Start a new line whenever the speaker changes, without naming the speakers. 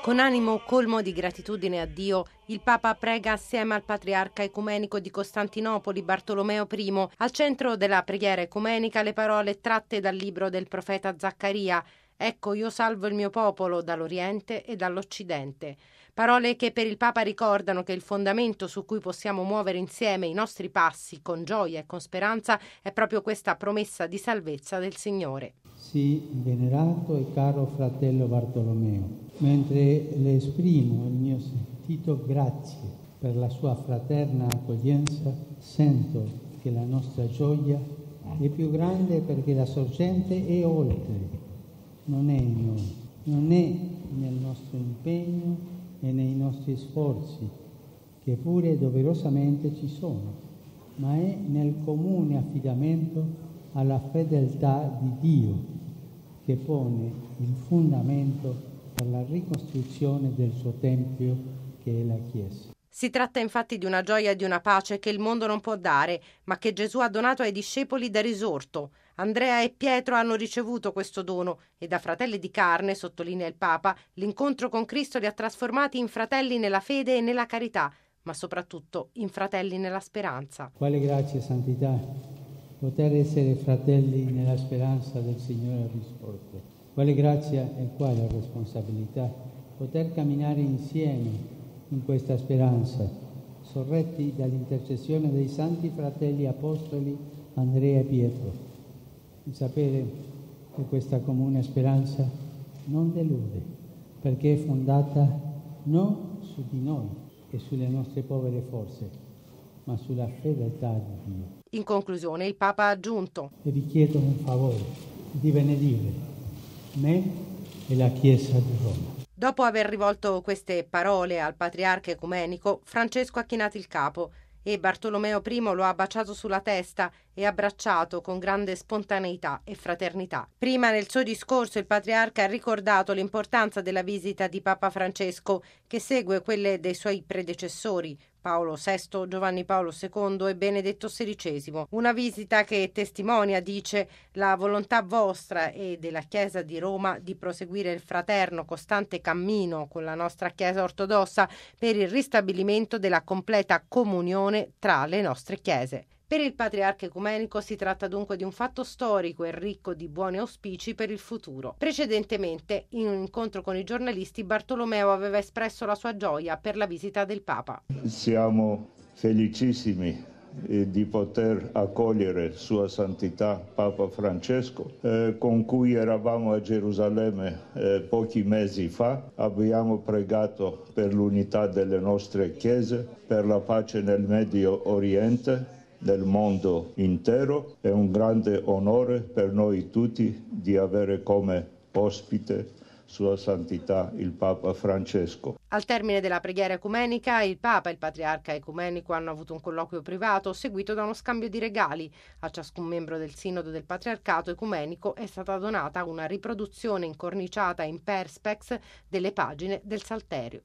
Con animo colmo di gratitudine a Dio, il Papa prega assieme al Patriarca Ecumenico di Costantinopoli, Bartolomeo I. Al centro della preghiera ecumenica le parole tratte dal libro del profeta Zaccaria: «Ecco, io salvo il mio popolo dall'Oriente e dall'Occidente». Parole che per il Papa ricordano che il fondamento su cui possiamo muovere insieme i nostri passi con gioia e con speranza è proprio questa promessa di salvezza del Signore.
Sì, venerato e caro fratello Bartolomeo, mentre le esprimo il mio sentito grazie per la sua fraterna accoglienza, sento che la nostra gioia è più grande perché la sorgente è oltre, non è in noi, non è nel nostro impegno e nei nostri sforzi, che pure doverosamente ci sono, ma è nel comune affidamento alla fedeltà di Dio, che pone il fondamento per la ricostruzione del suo Tempio, che è la Chiesa.
Si tratta infatti di una gioia e di una pace che il mondo non può dare, ma che Gesù ha donato ai discepoli da risorto. Andrea e Pietro hanno ricevuto questo dono e da fratelli di carne, sottolinea il Papa, l'incontro con Cristo li ha trasformati in fratelli nella fede e nella carità, ma soprattutto in fratelli nella speranza.
Quale grazia e santità poter essere fratelli nella speranza del Signore risorto. Quale grazia e quale responsabilità poter camminare insieme in questa speranza, sorretti dall'intercessione dei santi fratelli apostoli Andrea e Pietro, di sapere che questa comune speranza non delude, perché è fondata non su di noi e sulle nostre povere forze, ma sulla fedeltà di Dio.
In conclusione, il Papa ha aggiunto:
e vi chiedo un favore, di benedire me e la Chiesa di Roma.
Dopo aver rivolto queste parole al Patriarca Ecumenico, Francesco ha chinato il capo e Bartolomeo I lo ha baciato sulla testa e abbracciato con grande spontaneità e fraternità. Prima nel suo discorso il Patriarca ha ricordato l'importanza della visita di Papa Francesco, che segue quelle dei suoi predecessori Paolo VI, Giovanni Paolo II e Benedetto XVI. Una visita che testimonia, dice, la volontà vostra e della Chiesa di Roma di proseguire il fraterno costante cammino con la nostra Chiesa ortodossa per il ristabilimento della completa comunione tra le nostre chiese. Per il Patriarca Ecumenico si tratta dunque di un fatto storico e ricco di buoni auspici per il futuro. Precedentemente, in un incontro con i giornalisti, Bartolomeo aveva espresso la sua gioia per la visita del Papa.
Siamo felicissimi di poter accogliere Sua Santità Papa Francesco, con cui eravamo a Gerusalemme pochi mesi fa. Abbiamo pregato per l'unità delle nostre chiese, per la pace nel Medio Oriente, del mondo intero. È un grande onore per noi tutti di avere come ospite Sua Santità il Papa Francesco.
Al termine della preghiera ecumenica, il Papa e il Patriarca Ecumenico hanno avuto un colloquio privato seguito da uno scambio di regali. A ciascun membro del Sinodo del Patriarcato Ecumenico è stata donata una riproduzione incorniciata in perspex delle pagine del Salterio.